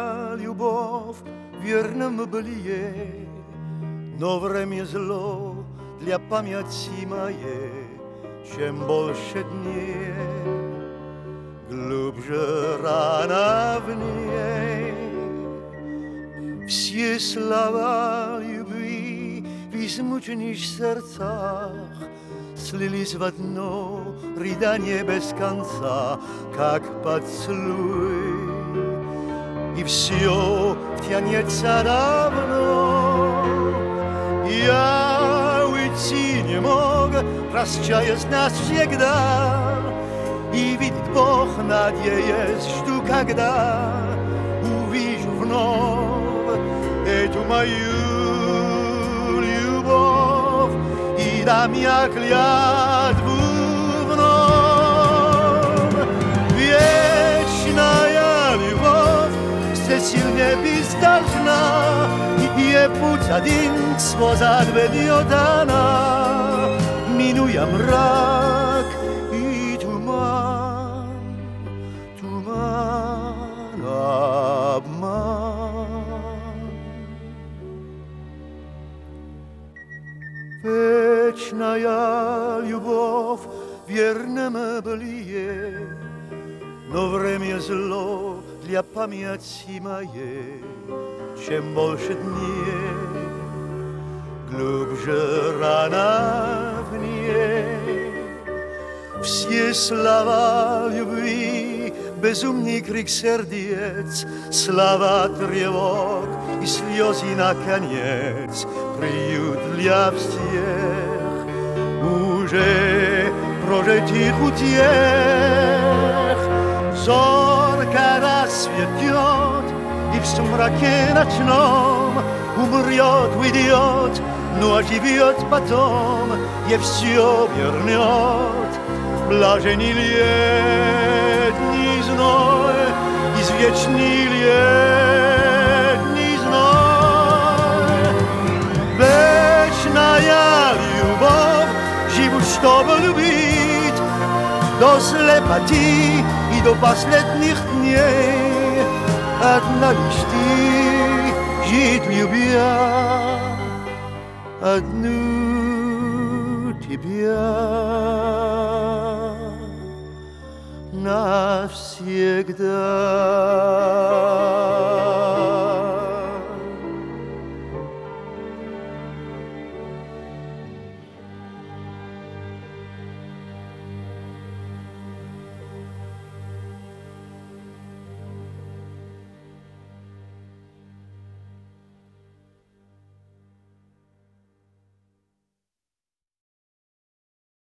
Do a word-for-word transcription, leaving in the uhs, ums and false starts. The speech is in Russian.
любовь, верно мы были, но время зло для памяти моей. Чем больше дней, глубже рана в ней. Все слова любви в измученных сердцах слились в одно рыдание без конца, как поцелуй. И все тянется давно. Я уйти не мог, прощаясь навсегда. И видит Бог, надеясь, жду, когда увижу вновь эту мою любовь и дам я клятву вновь. Вечная любовь все сильнее бездолжна, и путь один сквозь ведет она, минуя мрак и туман, туман, обман. Вечная любовь верно мы были, но время зло для памяти моей. Чем больше дней, глубже рана в ней. Все слова любви, безумный крик сердец, слова тревог и слезы наконец, приют для всех уже прожитых утех. Зорко рассветет, и в сумраке ночном умрет, уйдет, но оживет потом и все вернет. Блаженный летний зной, извечный летний зной. Вечная любовь, живу, чтобы любить, до слепоты и до последних дней. Одна лишь ты, жить любя, одну тебя навсегда.